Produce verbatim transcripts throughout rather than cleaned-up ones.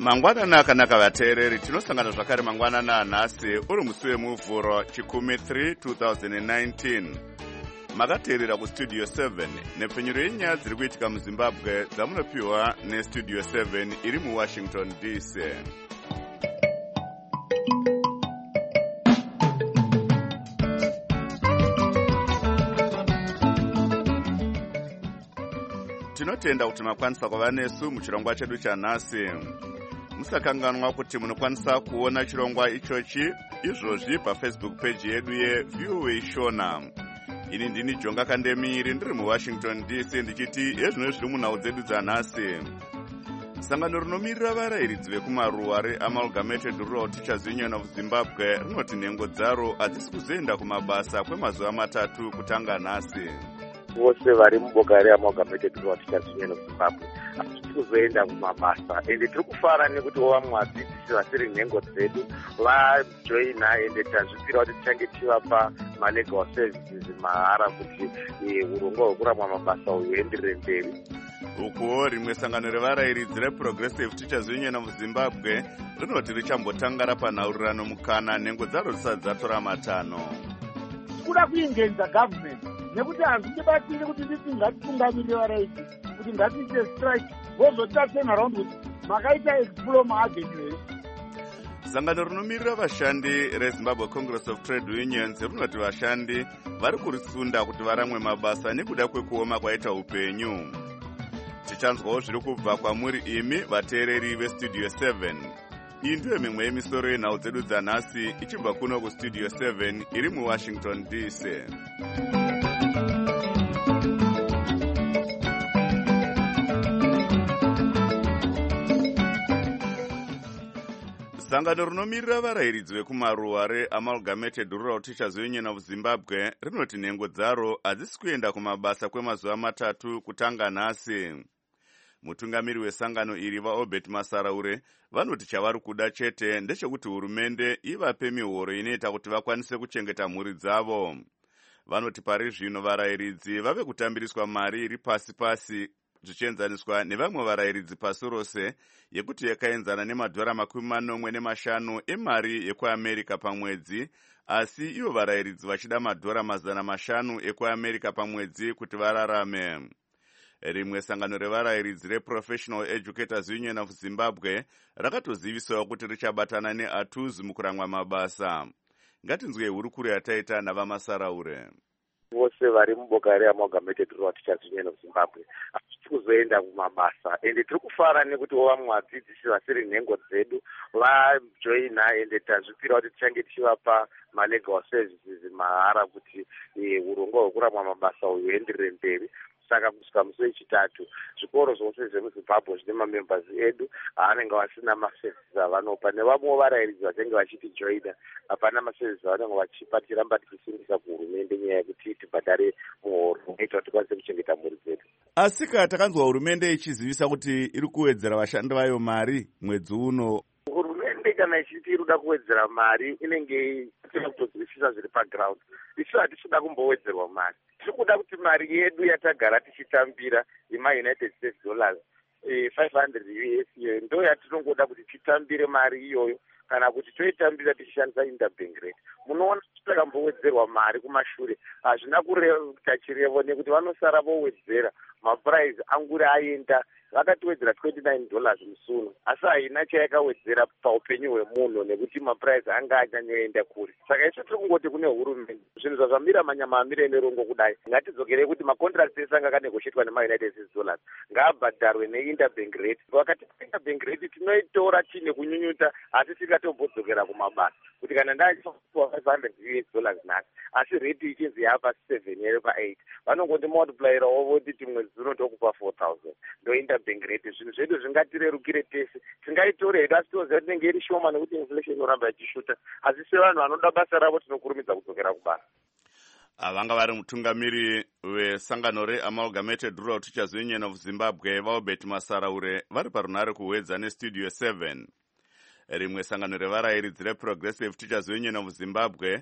Mangwanana akanaka vateereri, tinosangana zvakare mangwanana anhasi uri musi wemuvhuro chikumi thirty two thousand nineteen. Makateerera kustudio seven nepfenyuro yenyaya dziri kuitika muZimbabwe dzamunopiwa nestudio seven iri muWashington D C. Tinotenda kuti makwanisa kuva nesu muchirongwa chedu chanhasi. Musakanganwa kuti munokwanisa kuona chirongwa ichochi izvozvi pafacebook page yedu yeV O A Shona. Ini ndini Jonga Kandemiri ndiri muWashington D C ndichiti ezvino zviri munhau dzedu dzanhasi. Sangano rinomirira varayiridzi vekumaruwa reAmalgamated Rural Teachers Union of Zimbabwe rinoti nhengo dzaro hadzisi kuzoenda kumabasa kwemazuva matatu kutanga nhasi. Vose vari muboka reAmalgamated Rural Teachers Union of Zimbabwe hatisi kuzoenda kumabasa, ende tiri kufara nekuti vamwe vadzidzisi vasiri nhengo dzedu vajoina, ende tazvipira kuti tichange tivapa malegal services mahara kuti urongwa hwekuramwa mabasa uyu huenderere mberi. Ukuwo rimwe sangano revarayiridzi reProgressive Teachers Union of Zimbabwe rinoti richambotanga rapanhaurirano mukana nhengo dzaro dzisati dzatora matanho. Kuda kuingenza government nekuti hazvichibatiri kuti titi ngatitungamirire varayiridzi kuti ngatiite strike vozotita turnaround kuti makaita explore maavenyu here. Sangano rinomirira vashandi reZimbabwe Congress of Trade Unions rinoti vashandi vari kurisunda kuti varamwe mabasa nekuda kwekuoma kwaita upenyu. Tichanzwawo zviri kubva kwamuri imi vateereri vestudio seven. Iyi ndiyo mimwe yemisoro yenhau dzedu dzanhasi ichibva kuno kustudio seven iri muWashington D C. Sangano rinomirira varayiridzi vekumaruwa reAmalgamated Rural Teachers Union of Zimbabwe rinoti nhengo dzaro hadzisi kuenda kumabasa kwemazuva matatu kutanga nhasi. Mutungamiri wesangano iri vaObert Masaraure vanoti chavari kuda chete ndechekuti hurumende ivape mihoro inoita kuti vakwanise kuchengeta mhuri dzavo. Vanoti pari zvino varayiridzi vave kutambiriswa mari iri pasi pasi zvichienzaniswa nevamwe varayiridzi pasi rose yekuti yakaenzana nemadhora makumi manomwe nemashanu emari yekuAmerica pamwedzi, asi ivo varayiridzi vachida madhora mazana mashanu ekuAmerica pamwedzi kuti vararame. Rimwe sangano revarayiridzi reProfessional Educators Union of Zimbabwe rakatozivisawo kuti richabatana neATUZU mukuramwa mabasa. Ngatinzwe hurukuro yataita navamasaraure. Vose vari muboka reAmalgamated Rural Teachers Union of Zimbabwe hatisi kuzoenda kumabasa, ende tiri kufara nekuti vamwe vadzidzisi vasiri nhengo dzedu vajoina, ende tazvipira kuti tichange tichivapa malegal services mahara kuti urongwa hwekuramwa mabasa uyu huenderere mberi. Saka kusvika musi wechitatu zvikoro zvose zvemuZimbabwe zvine mamembers edu aanenge vasina maservices avanopa, nevamwewo varayiridzi vachange vachitijoina hapana maservices avanenge vachipa. Tichiramba tichisimbisa kuhurumende nyaya yekuti tibhadhare muhoro unoita kuti tikwanise kuchengeta mhuri dzedu. Asika takanzwa hurumende ichizivisa kuti iri kuwedzera vashandi vayo mari mwedzi uno. Hurumende kana ichiti iri kuda kuwedzera mari inenge ichida kutozivisisa zviri paground. Isu hatisi kumbowedzerwa mari, tiri kuda kuti mari yedu yatagara tichitambira yemaUnited States dollars five hundred U S iyo ndo yatinongoda kuti titambire mari iyoyo, kana kuti toitambira tichishandisa interbank rate. Munoona takambowedzerwa mari kumashure hazvina kuita chirevo nekuti vanosara vowedzera mapuraizi anguri aenda. Vakatiwedzera twenty-nine dollars musuno, asi haina chayakawedzera paupenyu hwemunhu nekuti mapuraizi anga achanyoenda kure. Saka isu tiri kungoti kune hurumende zvinhu zvazvamira manyama amire nerongo kudai, ngatidzokerei kuti macontracts ese anga akanegoshietwa nemaUnited States dollars ngaabhadharwe neinterbank rate. Vakati interbank rate tinoitora tiine kunyunyuta, asi tikatombodzokeera kumabasa kuti kana ndachiwa five hundred U S dollars nhasi asi rate ichinzi yapa seven ere pa-eight, vanongoti multiplyirawo votiti mwedzi uno tokupa four thousand ndo interbank rate. Zvinhu zvedu zvingatirerukire tese, tingaitore hedu asi toziva tinenge iri shoma nekuti inflation inoramba ichishuta, asi sevanhu vanoda basa ravo tinokurumidza kudzokera kubasa. Vanga vari mutungamiri wesangano reAmalgamated Rural Teachers Union of Zimbabwe vaObert Masaraure vari parunhare kuwedza nestudio seven. Rimwe sangano revarayiridzi reProgressive Teachers Union of Zimbabwe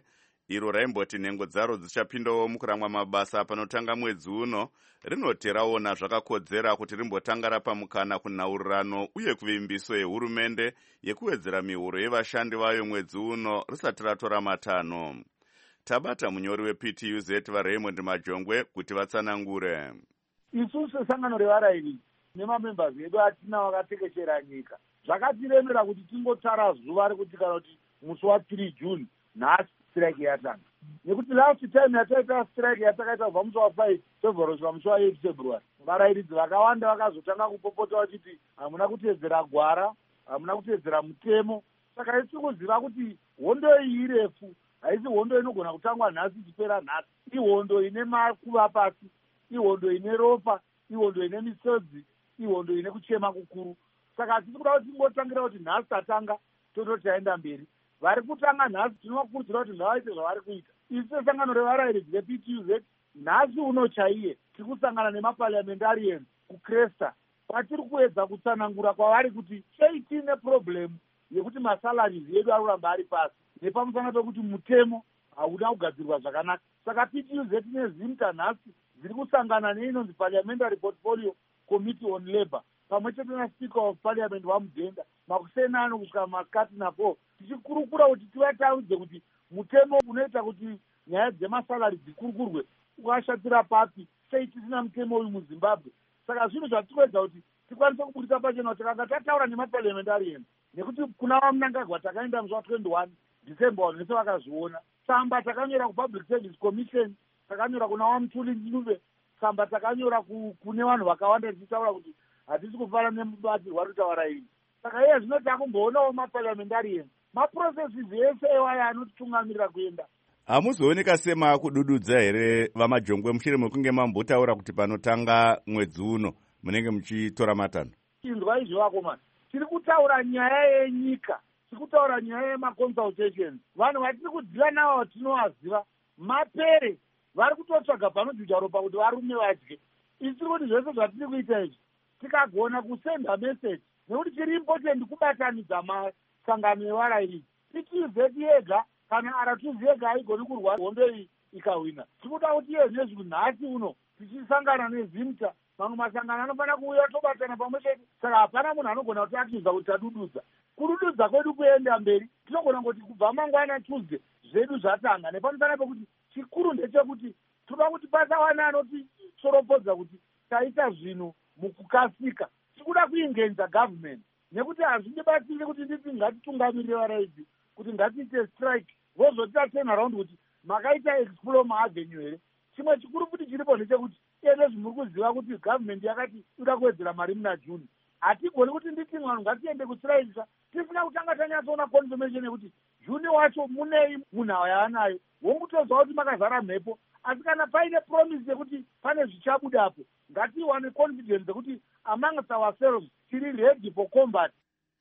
iro raimboti nhengo dzaro dzichapindawo mukuramwa mabasa panotanga mwedzi uno, rinoti raona zvakakodzera kuti rimbotanga rapa mukana kunhaurirano uye kuvimbiso yehurumende yekuwedzera mihuro yevashandi vayo mwedzi uno risati ratora matanho. Tabata munyori weP T U Z vaRaymond Majongwe kuti vatsanangure. Isusu sesangano revarayiri nemamembers edu atina vakatekeshera nyika zvakatiremera kuti tingotara zuva rekuti kana kuti musi wa3 June nhasi strike yatanga, nekuti last time yataita strike yatakaita kubva musi wa5 February kusvika musi wa8 February varayiridzi vakawanda vakazotanga kupopota vachiti hamuna kuteedzera gwara, hamuna kuteedzera mutemo. Saka isi kuziva kuti hondo iyi irefu, haisi hondo inogona kutangwa nhasi ichipera nhasi. Ihondo ine makuva pasi, ihondo ine ropa, ihondo ine misodzi, ihondo ine kuchema kukuru. Saka hatisi kuda kuti tingotangira kuti nhasi tatanga tototi taenda mberi. Vari kutanga nhasi tinovakurudzira kuti ngavaite zvavari kuita. Isu sesangano revarayiridzi veP T U Z nhasi uno chaiye tiri kusangana nemaparliamentarians kukresta kwatiri kuedza kutsanangura kwavari kuti chei tiine problem yekuti masalaries edu ari kuramba ari pasi nepamusana pekuti mutemo hauna kugadzirwa zvakanaka. Saka P T U Z nezimta nhasi dziri kusangana neinonzi Parliamentary Portfolio Committee on Labour pamwe chete naSpeaker of Parliament waMudenda makusenano kusvika masikati napo tichikurukura kuti tivataudze kuti mutemo unoita kuti nyaya dzemasalaries dzikurukurwe ukashatira papi, sei tisina mutemo uyu muZimbabwe. Saka zvinhu zvatikuedza kuti tikwanise kuburisa pachena kuti kana tataura nemaparliamentarians nekuti kuna vaMnangagwa takaenda musi wa21 December nese vakazviona, tsamba takanyora kuPublic Service Commission, takanyora kuna vaMutuli Ncube, tsamba takanyora kune vanhu vakawanda tichitaura kuti hatisi kufana nemubatsirwa rutaurairi. Saka iye zvino takumboonawo maparliamentarians maprocesses ese ewaya anotitungamirira kuenda. Hamuzooneka semakudududza here vaMajongwe mushure mekunge mambotaura kuti panotanga mwedzi uno munenge muchitora matanho? Inzwa izvi vakomana, tiri kutaura nyaya yenyika, tiri kutaura nyaya yemaconsultations. Vanhu vatiri kudziva navo tinovaziva mapere vari kutotsvaga panojuja ropa kuti varume vadye. Isi tiri kuti zvese zvatiri kuita izvi tikagona kusenda message nekuti chiri important kubatanidza masangano evarayiridzi. P T U Z yega kana R two Z yega haigoni kurwa hondo iyi ikahwina. Tikuda kuti iye nezvi nhasi uno tichisangana nezimta mamwe masangano anofanira kuuya tobatana pamwe chete. Saka hapana munhu anogona kuti atiudza kuti tadududza. Kudududza kwedu kuenda mberi tinogona kuti kubva mangwana Tuesday zvedu zvatanga, nepamusana pekuti chikuru ndechekuti toda kuti pasawana anotisoropodza kuti taita zvinhu mukukasika. Tikuda kuingenza government nekuti hazvindibatsiri kuti nditi ngatitungamirire varayiridzi kuti ngatiite strike vozotita turn around kuti makaita exploma avenue here. Chimwe chikuru kuti chiripo ndechekuti iye nezvimuri kuziva kuti government yakati ida kuwedzera mari muna June. Hatigoni kuti nditi vanhu ngatiende kustrike tisina kutanga tanyatsoona confirmation yekuti June wacho munei munhau yaanayo. Wongutozwa kuti makazara mhepo, asi kana paine promise yekuti pane zvichabudapo ngatiwane confidence yekuti amongst ourselves tiri ready for combat.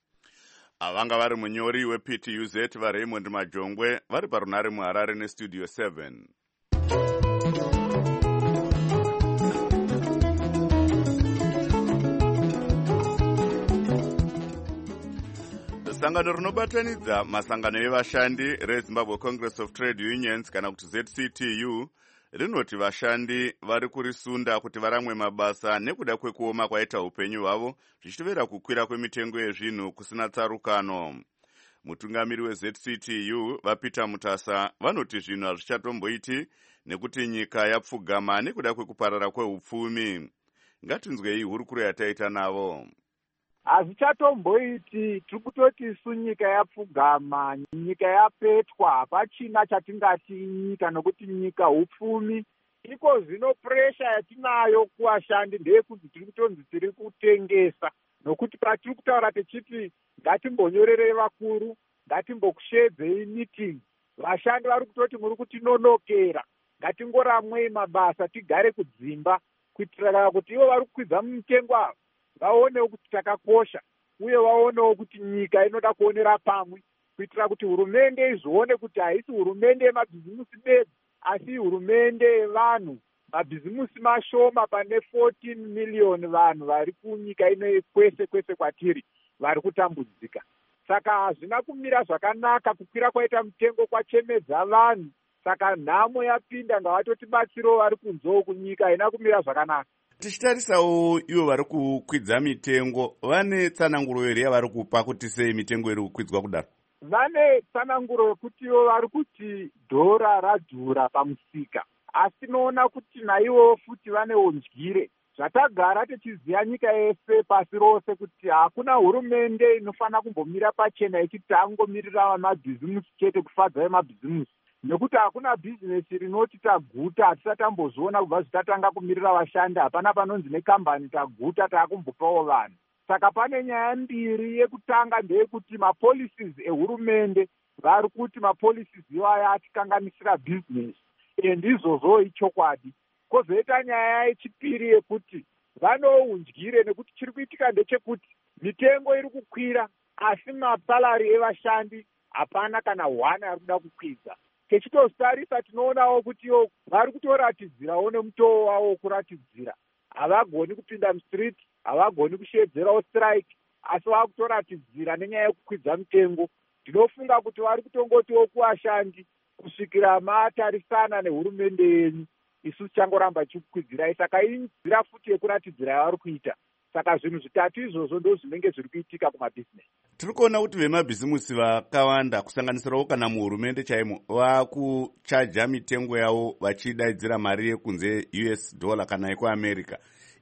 Avanga vari munyori weP T U Z vaRaymond Majongwe vari parunare muHarare nestudio seven. Sangano rinobatanidza masangano evashandi reZimbabwe Congress of Trade Unions kana kuti Z C T U rinoti vashandi vari kurisunda kuti varamwe mabasa nekuda kwekuoma kwaita upenyu hwavo zvichitovera kukwira kwemitengo yezvinhu kusina tsarukano. Mutungamiri weZ C T U vaPeter Mutasa vanoti zvinhu hazvichatomboiti nekuti nyika yapfugama nekuda kwekuparara kweupfumi. Ngatinzwei hurukuro yataita navo. Hazvichatomboiti, tiri kutoti isu nyika yapfugama, nyika yapetwa, hapachina chatingati nyika nokuti nyika upfumi. Iko zvino puresha yatinayo kuvashandi ndeyekuti tiri kutonzi tiri kutengesa, nokuti patiri kutaura tichiti ngatimbonyorere vakuru, ngatimbokushedzei meeting, vashandi vari kutoti muri kutinonokera, ngatingoramwei mabasa tigare kudzimba, kuitira kuti ivo vari kukwidza mumutengo avo vaonewo kuti takakosha uye vaonewo kuti nyika inoda kuonera pamwe, kuitira kuti hurumende izvione kuti haisi hurumende yemabhizimusi bedzi asi hurumende yevanhu. Mabhizimusi mashoma pane fourteen million vanhu vari kunyika ino kwese kwese kwatiri vari kutambudzika. Saka hazvina kumira zvakanaka kukwira kwaita mutengo kwachemedza vanhu saka nhamo yapinda ngavatotibatsirewo vari kunzewo kunyika haina kumira zvakanaka. Tichitarisawo ivo vari kukwidza mitengo, vane tsananguro here yavari kupa kuti sei mitengo iri kukwidzwa kudaro? Vane tsananguro yekutiwo vari kuti dhora radhura pamusika, asi tinoona kuti naivo futi vane undyire. Zvatagara tichiziva nyika yese pasi rose kuti hakuna hurumende inofanira kumbomira pachena ichiti tangomirira mabhizimusi chete kufadza vemabhizimusi, nekuti hakuna bhizinesi rinoti taguta hatisati tambozviona kubva zvitatanga kumirira vashandi. Hapana panonzi nekambani taguta taakumbopawo vanhu. Saka pane nyaya mbiri. Yekutanga ndeyekuti mapolicies ehurumende vari kuti mapolicies iwaya atikanganisira bhizinesi, endizvozvo ichokwadi. Kozoita nyaya yechipiri yekuti vanoundyire, nekuti chiri kuitika ndechekuti mitengo iri kukwira asi masalari evashandi hapana kana hwana ari kuda kukwidza. Techitostarisa tinoonawo kutiwo vari kutoratidzirawo nemutoo wavo wokuratidzira. Havagoni kupinda mustreet, havagoni kushedzerawo strike, asi vava kutoratidzira nenyaya yekukwidza mitengo. Ndinofunga kuti vari kutongotiwo kuvashandi kusvikira matarisana nehurumende yenyu, isu tichangoramba tichikukwidzirai. Saka inzira futi yekuratidzira yavari kuita. Saka zvinhu zvitatu izvozvo ndo zvinenge zviri kuitika kumabhizinesi. Tiri kuona kuti vemabhizimisi vakawanda kusanganisirawo kana muhurumende chaimo vakuchaja mitengo yavo vachidaidzira mari yekunze U S dollar kana yekuAmerica,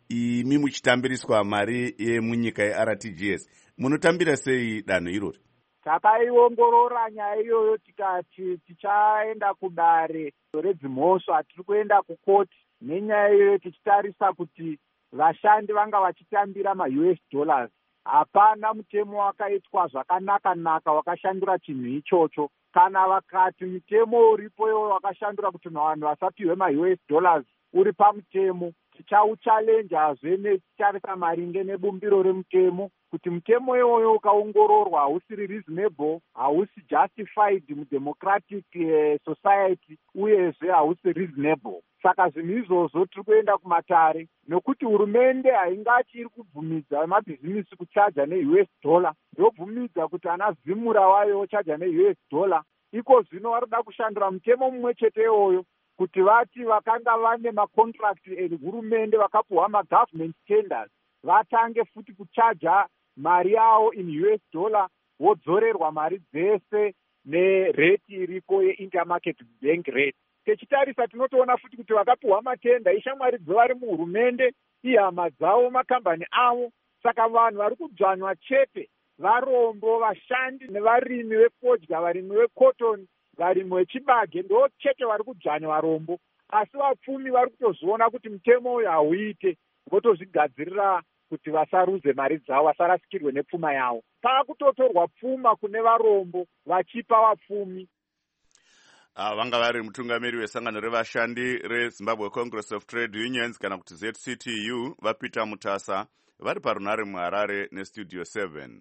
imi muchitambiriswa mari yemunyika yeR T G S. Munotambira sei danho irori? Takaiongorora nyaya iyoyo tikati tichaenda kudare redzimhosva, hatiri kuenda kukoti nenyaya iyoyo, tichitarisa kuti vashandi vanga vachitambira ma-U S dollars. Hapana mutemo wakaitwa zvakanaka-naka wakashandura chinhu ichocho. Kana vakati mutemo uripo iwo wakashandura kuti vanhu vasapiwe ma-U S dollars uri pamutemo, tichauchalenjazve netichitarisa maringe nebumbiro remutemo kuti mutemo iwoyo ukaongororwa hausiri reasonable, hausi justified mudemocratic uh, society, uyezve hausi reasonable. Saka zvinhu izvozvo tiri kuenda kumatare, nokuti hurumende haingati iri kubvumidza mabhizimisi kuchaja ne-U S dollar, ndobvumidza kuti ana zimura wayo ochaja ne-U S dollar. Iko zvino vari kuda kushandura mutemo mumwe chete iwoyo kuti vati vakanga vane macontract ehurumende vakapuhwa magovernment tenders vatange futi kuchaja mari yavo in U S dollar, vodzorerwa mari dzese nereti iriko ye-intermarket bank rate. Techitarisa tinotoona futi kuti vakapuhwa matenda ishamwari dzevari muhurumende, ihama dzavo, makambani avo. Saka vanhu vari kudzvanywa chete varombo, vashandi nevarimi vefodya, varimi vekotoni, varimi vechibage, ndo chete vari kudzvanywa varombo. Asi vapfumi vari kutozviona kuti mutemo uyu hauite, votozvigadzirira kuti vasaruze mari dzavo, vasarasikirwe nepfuma yavo. Paakutotorwa pfuma kune varombo vachipa vapfumi. Uh, vanga vari mutungamiri wesangano revashandi reZimbabwe Congress of Trade Unions kana kuti Z C T U, vaPeter Mutasa, vari parunare muHarare neStudio seven.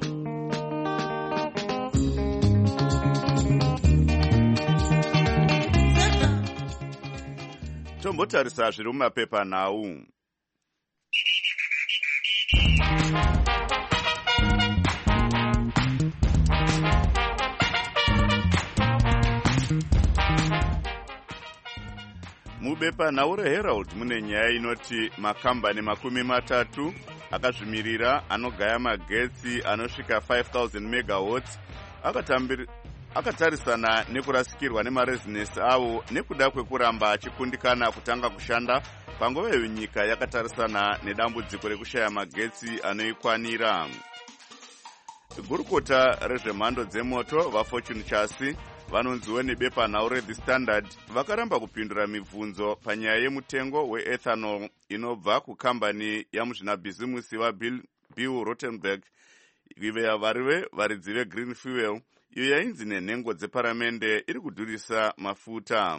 Tombotarisa zviri mumapepa nhau. Mubepa nhau reHerald mune nyaya inoti makambani makumi matatu akazvimirira anogaya magetsi anosvika five thousand megawatts akatambira akatarisana nekurasikirwa nemarezinesi avo nekuda kwekuramba achikundikana kutanga kushanda panguva iyo nyika yakatarisana nedambudziko rekushaya magetsi anoikwanira. Gurukota rezvemhando dzemoto vaFortune Chassis vanonziwe nebepa nhau reThe Standard vakaramba kupindura mibvunzo panyaya yemutengo weethanol inobva kukambani yamuzvinabhizimusi vaBill Rottenberg varive varidzi veGreen Fuel, iyo yainzi nenhengo dzeparamende iri kudhurisa mafuta.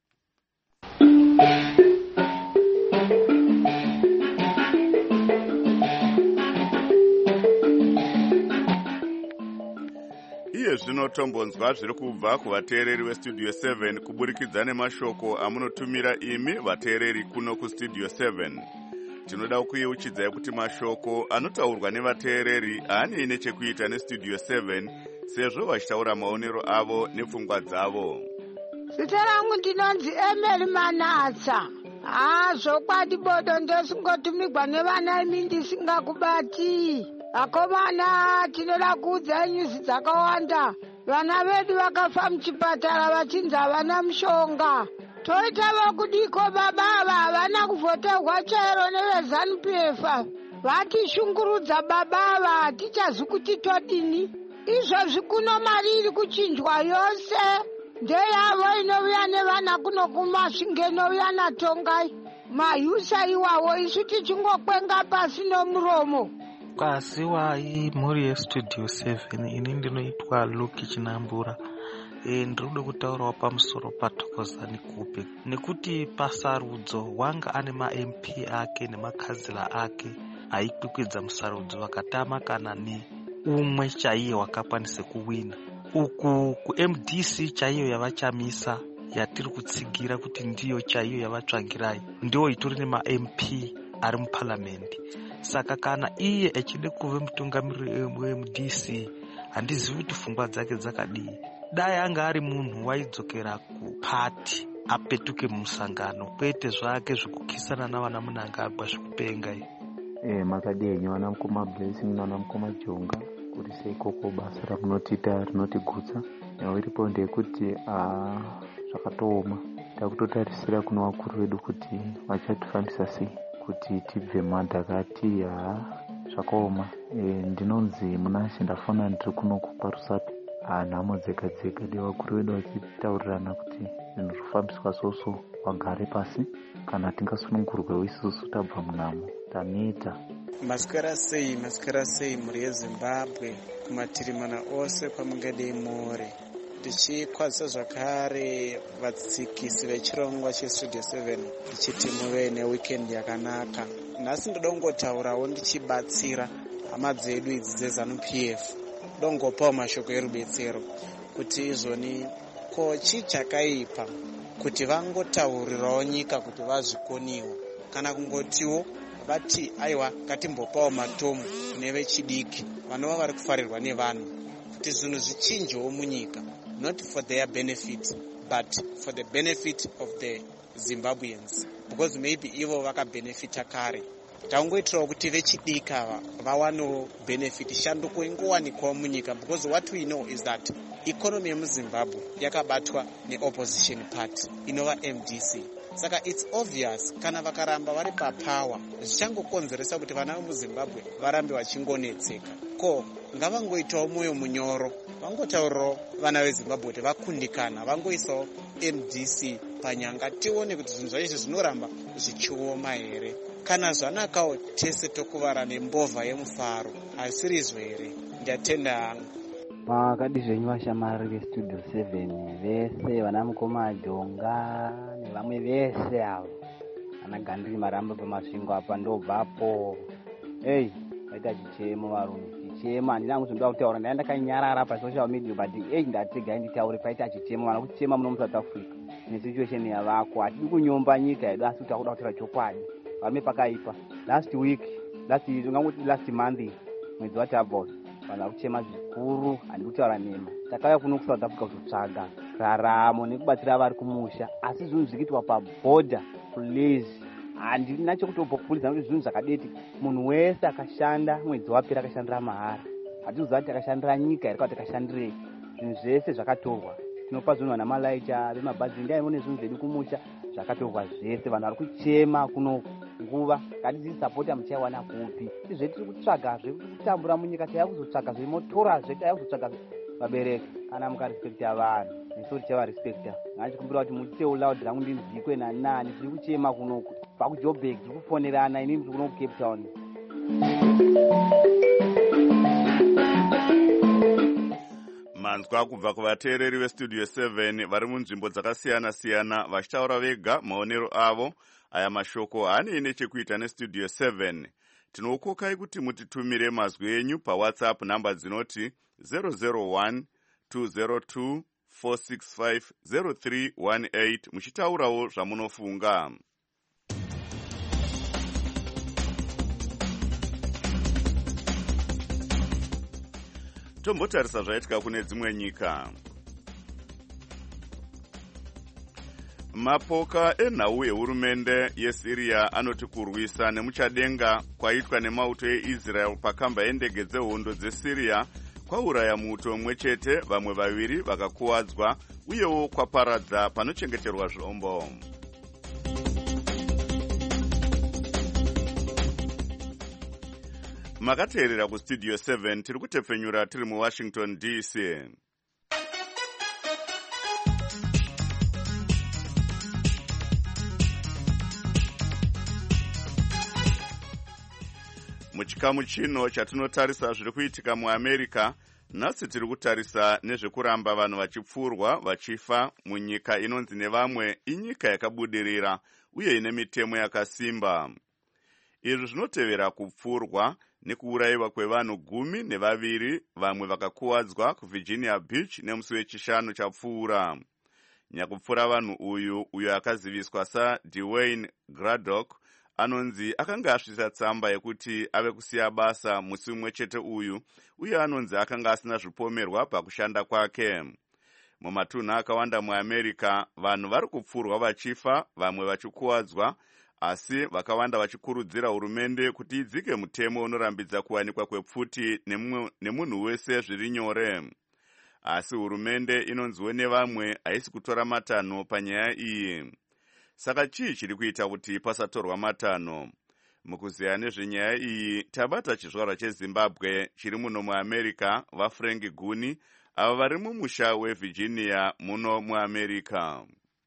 Iye zvino tombonzwa zviri kubva kuvateereri veStudio seven kuburikidza nemashoko amunotumira imi vateereri kuno kuStudio seven. Tinoda kuyeuchidzai kuti mashoko anotaurwa nevateereri haanei nechekuita neStudio seven, sezvo vachitaura maonero avo nepfungwa dzavo. Zita rangu ndinonzi Emily Manatsa. Ah, zvokwadi bodo ndosingotumigwa nevana imi ndisingakubati. Vakomana tinoda kuudza nyuzi dzakawanda. Vana vedu vakafa muchipatara vachinzi havana mushonga. Toita vakudiko baba ava havana kuvhoterwa chairo nevezanu P F. Vatishungurudza baba ava hatichazi kuti todini. Izvozvi kuno mari iri kuchinjwa yose ndeyavo inouya nevana kuno kumasvinge inouya natongai. Mayusa iwawo isu tichingokwenga pasi nomuromo. Kwasiwai mhuri yestudio seven ini ndinoitwa Luki Chinambura. E, ndinoda kutaurawo pamusoro paThokozani Kupe nekuti pasarudzo wanga ane ma-M P ake nemakhanzela ake aikwikwidza musarudzo vakatama kana ne umwe chaiye wakakwanise kuwina. Uku ku-M D C chaiyo yavachamisa yatiri kutsigira kuti ndiyo chaiyo yavatsvagirai ndiwo itori nema-M P ari muparliamendi. Saka kana iye echide kuve mutungamiriri we-M D C handizivi kuti pfungwa dzake dzakadii. Dai anga ari munhu waidzokera kupati apetuke mumusangano kwete zvake zvekukisana navana Munangagwa zvekupenga. Eh, makadii vana mukoma Blessing nana mukoma Jonga kuti seikoko basa ramunotita rinotigutsa. Nyaya iripo ndeyekuti ah zvakatooma. Takutotarisira kuno vakuru vedu kuti vachatifambisa sei kuti tibve madhakati ha zvakaoma. E, ndinonzi Munashe ndafona ndiri kuno kuparusapi. Nhamo dzega dzega devakuru vedu vachitaurirana kuti zvinhu zvofambiswa soso wagare pasi kana tingasunungurwewo isusu tabva munhamo taneta. Masikara sei masikara sei mhuri yeZimbabwe kumatiri mana ose kwamungadei more. Ndichikwazisa zvakare vatsikisi vechirongwa chestudio seven ndichiti muve neweekend yakanaka. Nhasi ndoda kungotaurawo ndichibatsira hama dzedu idzi dzezanu P F. Dongopawo mashoko erubetsero kuti izvoni ko chii chakaipa kuti vangotaurirawo nyika kuti vazvikoniwa kana kungotiwo vati aiwa ngatimbopawo matomu nevechidiki vanova vari kufarirwa nevanhu kuti zvinhu zvichinjewo munyika, not for their benefit but for the benefit of the Zimbabweans, because maybe ivo vakabenefita kare. Taungoitirawo kuti vechidiki ava vawanewo benefit shanduko ingowanikwawo munyika, because what we know is that economy yemuZimbabwe yakabatwa neopposition party inova M D C. Saka it's obvious kana vakaramba vari papower zvichangokonzeresa kuti vana vemuZimbabwe varambe vachingonetseka. Ko ngavangoitawo mwoyo munyoro, vangotaurirawo vana veZimbabwe kuti vakundikana, vangoisawo M D C panyanga, tione kuti zvinhu zvaizvi zvinoramba zvichioma here. Kana zvanakawo tese tokuvara nembovha yemufaro, asirizvo here. Ndiyatenda hangu. Makadi zvenyu vashamari vestudio seven vese vana mukoma Jonga nevamwe vese avo ana Gandiri Maramba pamasvingo apa ndobvapo. Ei, vaita chichemo varume, chichemo. Handina kuzondoda kutaura, ndaenda kanyarara pasocial media but ei ndatega nditaure paita chichemo. Vana kuchema muno muSouth Africa nesituation yavako, hatidi kunyomba nyika yedu asi kuti takuda kutaura chokwadi. Varume pakaipa. Last week, last ungangoti last month, mwedzi waTabhos, vanhu kuchema zvikuru, handidi kutaura nema. Takauya kuno kuSouth Africa kuzotsvaga raramo nekubatsira vari kumusha, asi zvinhu zvikiitwa pabhodha please. Handina chekutopopulisa kuti zvinhu zvakadeti munhu wese akashanda mwedzi wapera akashandira mahara. Hatikuziva kuti akashandira nyika here kana kuti akashandirei. Zvinhu zvese zvakatorwa. Tinopa zvinhu vana malaita vemabhazi ndaione zvinhu zvedu kumusha zvakatorwa zvese. Vanhu vari kuchema kuno nguva ngatizisapota muchaiwana kupi. Izve tiri kutsvaga zve kutambura munyika, taiva kuzotsvaga zvimotora zve, taiva kuzotsvaga vabereki. Kana mukarespekta vanhu nesu tichavarespekta. Ngachikumbira kuti muitewo loud rangu ndinzikwe nani nani. Tiri kuchema kunoku pakuJoburg, tiri kufonerana inini tiri kuno kuCape Town. Manzwa kubva kuvateereri vestudio seven vari munzvimbo dzakasiyana siyana vachitaura vega maonero avo. Aya mashoko haanei nechekuita nestudio seven. Tinokukai kuti mutitumire mazwi enyu paWhatsApp namba dzinoti zero zero one two zero two four six five zero three one eight muchitaurawo zvamunofunga. Tombotarisa zvaitika kune dzimwe nyika. Mapoka enhau ehurumende yeSiria anoti kurwisa nemuchadenga kwaitwa nemauto eIsrael pakamba yendege dzehondo dzeSiria kwauraya muto umwe chete, vamwe vaviri vakakuwadzwa, uyewo kwaparadza panochengeterwa zvombo. Makateerera kustudio seven, tiri kutepfenyura tiri muWashington D C. Muchikamu chino chatinotarisa zviri kuitika muAmerica, nhasi tiri kutarisa nezvekuramba vanhu vachipfurwa vachifa munyika inonzi nevamwe inyika yakabudirira uye ine mitemo yakasimba. Izvi zvinotevera kupfurwa nekuurayiwa kwevanhu gumi nevaviri, vamwe vakakuwadzwa kuVirginia Beach nemusi wechishanu chapfuura. Nyakupfura vanhu uyu uyo akaziviswa saDwayne Graddock anonzi akanga asvitsa tsamba yekuti ave kusiya basa musi umwe chete uyu, uye anonzi akanga asina zvipomerwa pakushanda kwake. Mumatunhu akawanda muAmerica, vanhu vari kupfurwa vachifa, vamwe vachikuwadzwa, asi vakawanda vachikurudzira hurumende kuti idzike mutemo unorambidza kuwanikwa kwepfuti nemunhu wese zviri nyore. Asi hurumende inonziwo nevamwe haisi kutora matanho panyaya iyi. Saka chii chiri kuita kuti pasatorwa matanho? Mukuziya nezvenyaya iyi, tabata chizvarwa cheZimbabwe chiri muno muAmerica, vaFrank Guni, ava vari mumusha weVirginia muno muAmerica.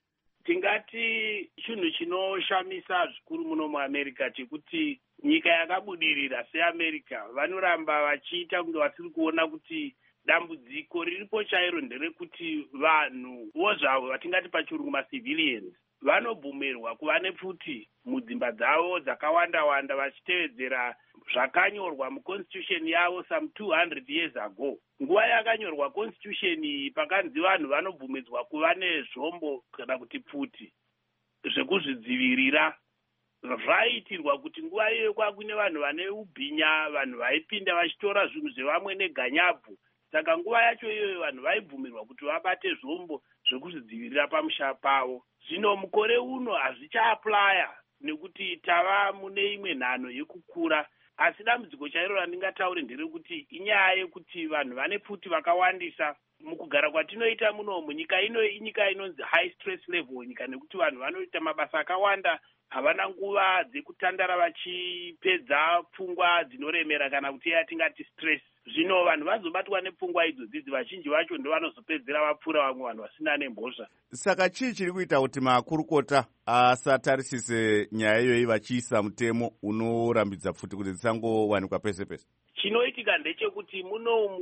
Tingati chinhu chinoshamisa zvikuru muno muAmerica chekuti nyika yakabudirira seAmerica vanoramba vachiita kunge vasiri kuona kuti dambudziko riripo chairo nderekuti vanhu vozvavo vatingati pachirungu macivilians vanobvumirwa kuva nepfuti mudzimba dzavo dzakawanda-wanda vachitevedzera zvakanyorwa muconstitution yavo some two hundred years ago. Nguva yakanyorwa constitution iyi pakanzi vanhu vanobvumidzwa kuva nezvombo kana kuti pfuti zvekuzvidzivirira. Zvaitirwa kuti nguva iyoyo kwakune vanhu vane ubhinya, vanhu vaipinda vachitora zvinhu zvevamwe neganyabvu. Saka nguva yacho iyoyo vanhu vaibvumirwa kuti vabate zvombo zvekuzvidzivirira pamusha pavo. Zvino mukore uno hazvichaaplaya nekuti tava mune imwe nhano yekukura. Asi dambudziko chairo randingataure nderekuti inyaya yekuti vanhu vane pfuti vakawandisa mukugara kwatinoita muno munyika ino. Inyika inonzi high stress level nyika, nekuti vanhu vanoita mabasa akawanda, havana nguva dzekutandara vachipedza pfungwa dzinoremera kana kuti yatingati stress. Zvino vanhu vazobatwa nepfungwa idzodzidzi vazhinji vacho ndo vanozopedzera vapfura vamwe vanhu vasina nemhosva. Saka chii chiri kuita kuti makurukota asatarisise nyaya iyoyi vachiisa mutemo unorambidza pfuti kuti dzisangowanikwa pese pese? Chinoitika ndechekuti munomu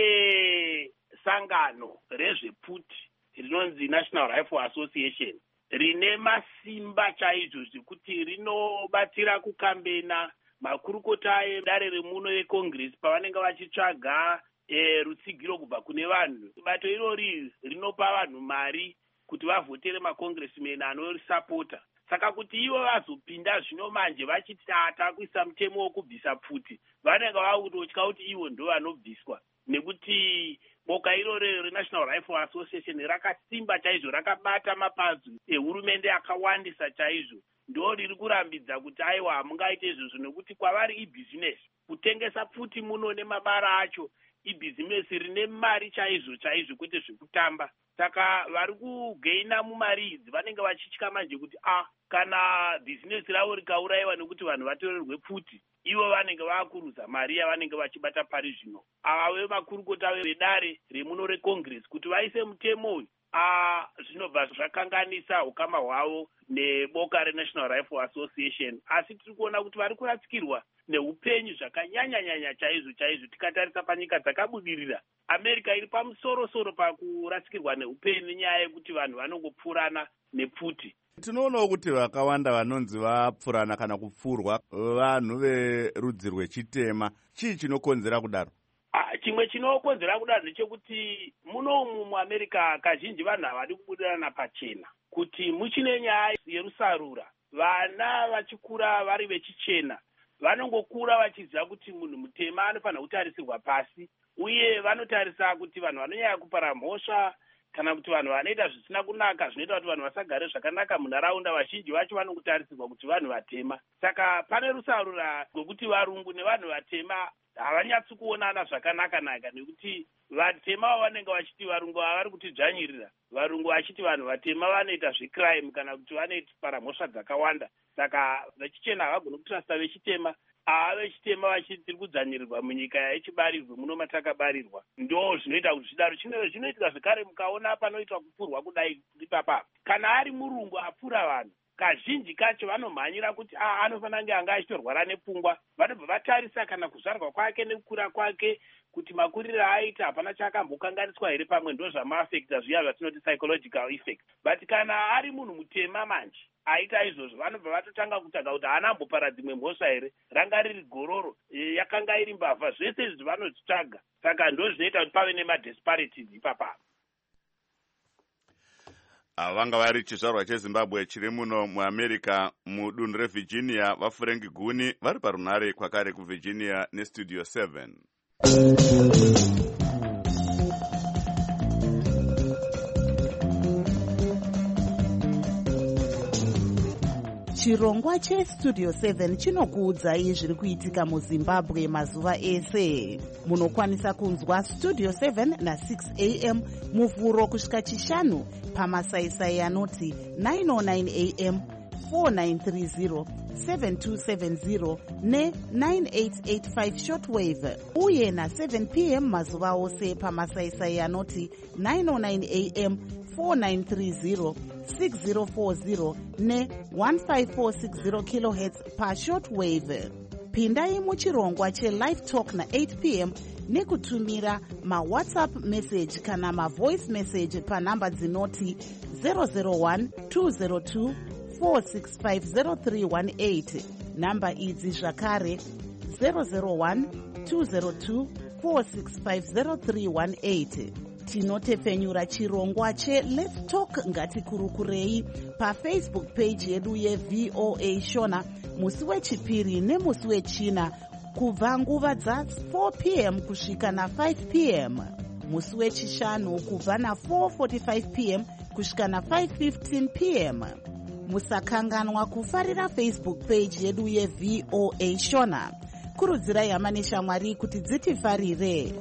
mune sangano rezvepfuti rinonzi National Rifle Association rine masimba chaizvo zvekuti rinobatira kukambena makurukota edare remuno eCongress pavanenge vachitsvaga e, rutsigiro kubva kune vanhu. Bato irori rinopa vanhu mari kuti vavhotere makongressmen anorisapota. Saka kuti ivo vazopinda zvino manje vachiti takuisa mutemo wokubvisa pfuti, vanenge vakutotya kuti ivo ndo vanobviswa, nekuti boka irore reNational Rifle Association rakasimba chaizvo, rakabata mapazi ehurumende akawandisa chaizvo. Ndo riri kurambidza kuti aiwa hamungaite izvozvo, nekuti kwavari ibhizinesi. Kutengesa pfuti muno nemabara acho ibhizinesi rine mari chaizvo chaizvo, kwete zvekutamba. Saka vari kugeina mumari idzi vanenge vachitya manje kuti a kana bhizinesi ravo rikaurayiwa nekuti vanhu vatorerwe pfuti, ivo vanenge vakuruza mari yavanenge vachibata pari zvino. Ava vemakurukota vedare remuno reCongress kuti vaise mutemo uyu, a zvinobva zvakanganisa ukama hwavo neboka reNational Rifle Association. Asi tiri kuona kuti vari kuratsikirwa neupenyu zvakanyanya-nyanya chaizvo chaizvo. Tikatarisa panyika dzakabudirira, America iri pamusoro-soro pakuratsikirwa neupenyu nenyaya yekuti vanhu vanongopfurana nepfuti. Tinoonawo kuti vakawanda vanonzi vapfurana kana kupfurwa vanhu verudzi rwechitema. Chii chinokonzera kudaro? Chimwe chinokonzera kudaro ndechekuti munomu muAmerica kazhinji vanhu havadi kubudirana pachena. Kuti muchine nyaya yerusarura, vana vachikura vari vechichena vanongokura vachiziva kuti munhu mutema anofanira kutarisirwa pasi, uye vanotarisa kuti vanhu vanonyanya kupara mhosva kana kuti vanhu vanoita zvisina kunaka zvinoita kuti vanhu vasagare zvakanaka munharaunda, vazhinji vacho vanongutarisirwa kuti vanhu vatema. Saka pane rusarura rwokuti varungu nevanhu vatema havanyatsi kuonana zvakanaka-naka, nekuti vatema vanenge vachiti varungu havari kutidzvanyirira, varungu vachiti vanhu vatema vanoita zvecrime kana kuti vanoita mhosva dzakawanda. Saka vechichena havagoni kutrasta vechitema, ava vechitema vachiti tiri kudzvanyirirwa munyika yechibarirwe muno matakabarirwa. Ndo zvinoita kuti zvidaro. Chino zvinoitika zvekare mukaona panoitwa kupfurwa kudai ipapa, kana ari murungu apfura vanhu, kazhinji kacho vanomhanyira kuti ah, anofanira kunge anga achitorwara nepfungwa. Vanobva vatarisa kana kuzvarwa kwake nekukura kwake kuti makuriro aita hapana chakambokanganiswa here, pamwe ndo zvamaafekta zviya zvatinoti psychological effect. But kana ari munhu mutema manje aita izvozvo, vanobva vatotanga kutanga kuti haana ambopara dzimwe mhosva here, ranga riri gororo, yakanga iri mbavha, zvese izvi vanozvitsvaga. Saka ndo zvinoita kuti pave nemadisparities ipapa. Vanga vari chizvarwa cheZimbabwe chiri muno muAmerica mudunhu reVirginia, vaFrank Guni vari parunhare kwakare kuVirginia neStudio seven. Chirongwa cheStudio seven chinokuudzai zviri kuitika muZimbabwe mazuva ese. Munokwanisa kunzwa Studio seven na six a m muvhuro kusvika chishanu pamasaisai anoti nine oh nine a m, four nine three zero, seven two seven zero ne nine eight eight five shortwave, uye na seven p m mazuva ose pamasaisai anoti nine oh nine a m, four nine three zero, six zero four zero ne one five four six zero kilohertz pa shortwave. Pindai muchirongwa cheLive Talk na eight p m nekutumira mawhatsapp message kana mavoice message panhamba dzinoti zero zero one two zero two four six five zero three one eight. Namba idzi zvakare zero zero one two zero two four six five zero three one eight. Tinotepfenyura chirongwa che Let's Talk ngatikurukurei paFacebook page yedu yeV O A Shona musi wechipiri nemusi wechina kubva nguva dza four p m kusvika na five p m, musi wechishanu kubva na four forty-five p m kusvika na five fifteen p m. Musakanganwa kufarira Facebook page yedu yeV O A Shona. Kurudzirai hama neshamwari kuti dzitifarire.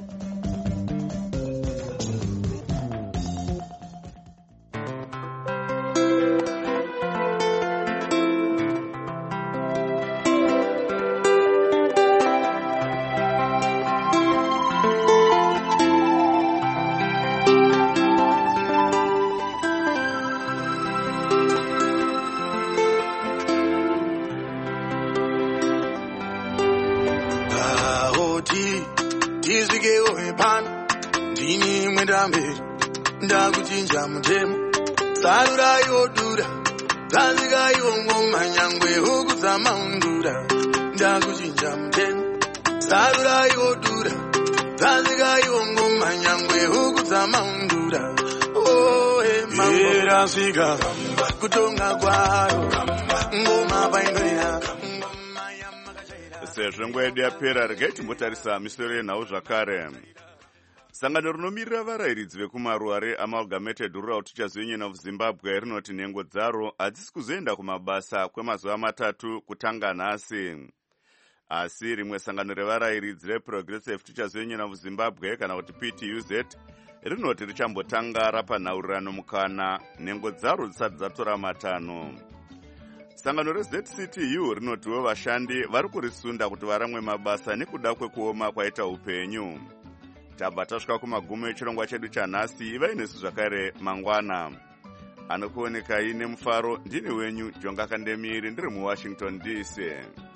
Ndakuchinja mutemo sarura yodura zazika yongoma nyangwe huku dzamaundura. Ndakuchinja mutemo sarura yodura zazika yongoma nyangwe huku dzamaundura. Oh hey mambo rasvika kutonga kwaro ngoma paindoya. Sezvo nguva yedu yapera, regai timbotarisa misoro yenhau zvakare. Sangano rinomirira varayiridzi vekumaruare Amalgamated Rural Teachers Union of Zimbabwe rinoti nhengo dzaro hadzisi kuzoenda kumabasa kwemazuva matatu kutanga nhasi. Asi rimwe sangano revarayiridzi reProgressive Teachers Union of Zimbabwe kana kuti P T U Z rinoti richambotanga rapa nhaurirano mukana nhengo dzaro dzisati dzatora matanho. Sangano reZ C T U rinotiwo vashandi vari kurisunda kuti varamwe mabasa nekuda kwekuoma kwaita upenyu. Tabva tasvika kumagumo echirongwa chedu chanhasi. Ivai nesu zvakare mangwana. Anokuonekai nemufaro ndini wenyu Jonga Kandemiri ndiri muWashington D C.